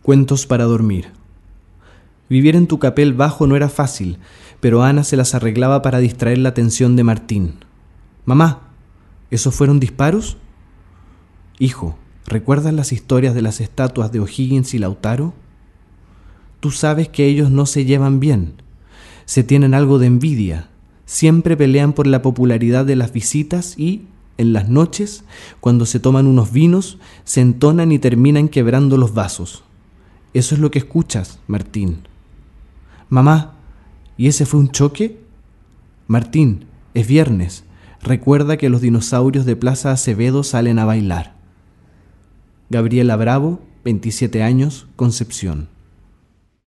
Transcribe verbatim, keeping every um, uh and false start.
Cuentos para dormir. Vivir en Tucapel Bajo no era fácil, pero Ana se las arreglaba para distraer la atención de Martín. «Mamá, ¿esos fueron disparos?» «Hijo, ¿recuerdas las historias de las estatuas de O'Higgins y Lautaro? Tú sabes que ellos no se llevan bien, se tienen algo de envidia, siempre pelean por la popularidad de las visitas y, en las noches, cuando se toman unos vinos, se entonan y terminan quebrando los vasos. Eso es lo que escuchas, Martín». «Mamá, ¿y ese fue un choque?» «Martín, es viernes. Recuerda que los dinosaurios de Plaza Acevedo salen a bailar». Gabriela Bravo, veintisiete años, Concepción.